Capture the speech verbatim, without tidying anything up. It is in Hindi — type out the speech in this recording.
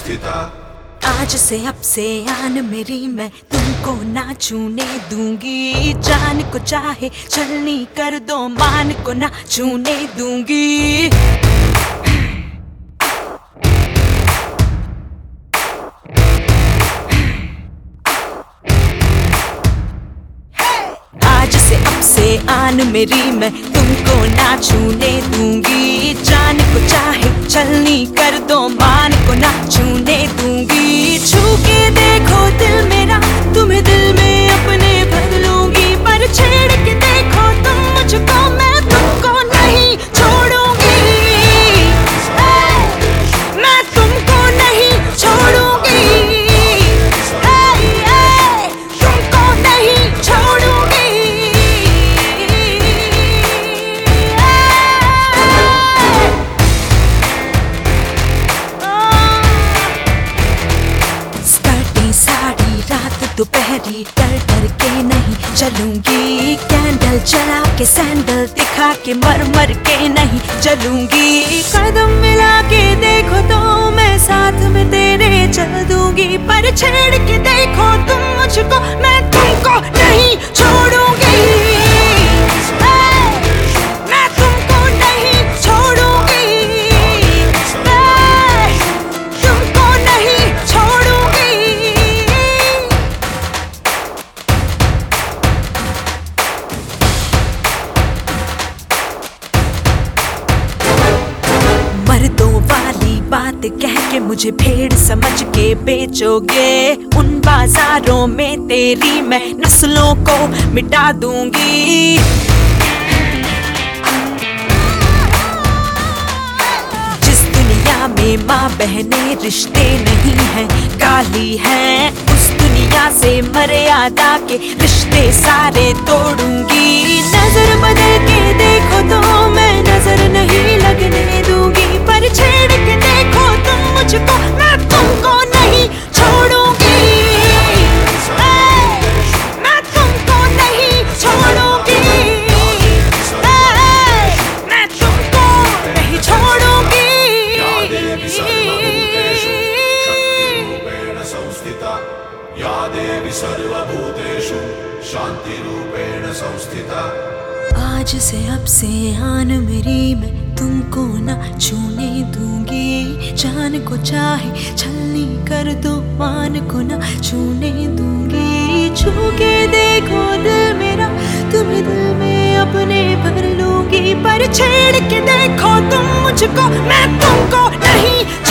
संस्थिता। आज से अब से आन मेरी मैं तुमको ना छूने दूंगी। जान को चाहे छलनी कर दो, मान को ना छूने दूंगी। आज से अब से आन मेरी मैं तुमको ना छूने दूंगी। जान को चाहे छलनी कर दो, मान को ना छूने दूंगी। छू के देखो दिल मेरा, तुम्हें दिल में अपने भर लूंगी। पर छेड़ के देखो तुम मुझको, मैं तुमको नहीं छोड़ूंगी। मैं तुमको नहीं छोड़ूंगी। तुमको नहीं छोड़ूंगी। साड़ी रात दोपहरी डर डर के नहीं चलूंगी। कैंडल जला के सैंडल दिखा के मर मर के नहीं चलूंगी। कदम मिला के देखो तो मैं साथ में तेरे चल दूंगी। पर छेड़ के देखो तुम मुझको, मैं तुमको नहीं छोड़ूंगी। मैं तुमको नहीं छोड़ूंगी। तुमको नहीं छोड़ूंगी। मर्दों वाली बात कह के मुझे भेड़ समझ के बेचोगे। उन बाजारों में तेरी मैं नस्लों को मिटा दूंगी। जिस दुनिया में माँ बहने रिश्ते नहीं हैं, गाली है, उस दुनिया से मर्यादा के रिश्ते सारे तोड़ूंगी। नजर बदल के देखो तो मैं नजर नहीं लगने दूंगी। पर छेड़ के देखो तुम मुझको, मैं तुमको नहीं छोड़ूंगी। मैं तुमको नहीं छोड़ूंगी। मैं तुमको नहीं छोड़ूंगी। या देवी सर्वभूतेषु शांतिरूपेण संस्थिता। आज से अब से आन मेरी मैं तुमको ना छूने दूंगी। जान को चाहे छलनी कर दो, मान को ना छूने दूंगी। छू के देखो दिल मेरा, तुम्हें दिल में अपने भर लूंगी। पर छेड़ के देखो तुम मुझको, मैं तुमको नहीं